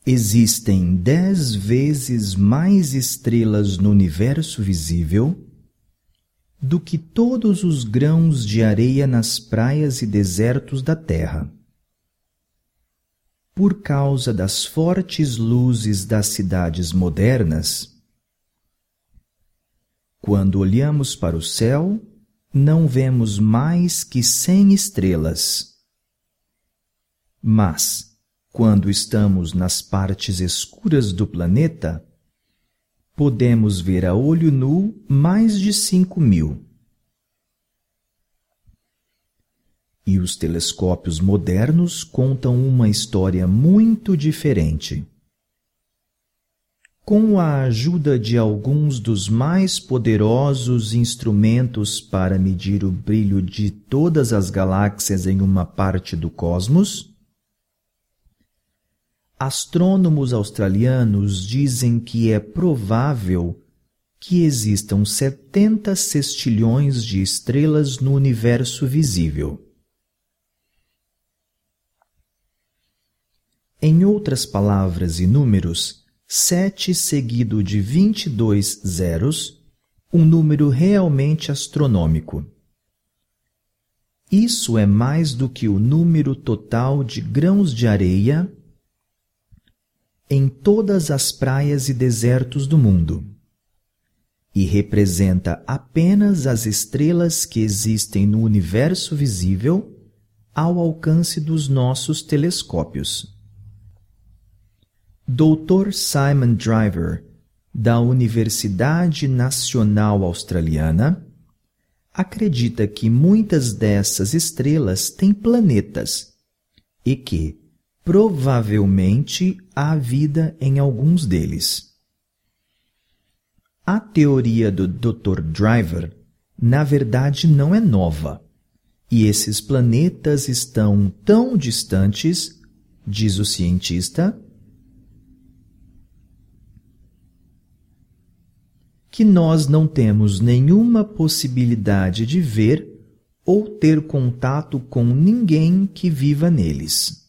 Existem 10 vezes mais estrelas no universo visível do que todos os grãos de areia nas praias e desertos da Terra. Por causa das fortes luzes das cidades modernas, quando olhamos para o céu, não vemos mais que 100 estrelas. Mas, quando estamos nas partes escuras do planeta, podemos ver a olho nu mais de 5.000. E os telescópios modernos contam uma história muito diferente. Com a ajuda de alguns dos mais poderosos instrumentos para medir o brilho de todas as galáxias em uma parte do cosmos, astrônomos australianos dizem que é provável que existam 70 sextilhões de estrelas no universo visível. Em outras palavras e números, 7 seguido de 22 zeros, um número realmente astronômico. Isso é mais do que o número total de grãos de areia em todas as praias e desertos do mundo, e representa apenas as estrelas que existem no universo visível ao alcance dos nossos telescópios. Dr. Simon Driver, da Universidade Nacional Australiana, acredita que muitas dessas estrelas têm planetas e que, provavelmente, há vida em alguns deles. A teoria do Dr. Driver, na verdade, não é nova, e esses planetas estão tão distantes, diz o cientista, que nós não temos nenhuma possibilidade de ver ou ter contato com ninguém que viva neles.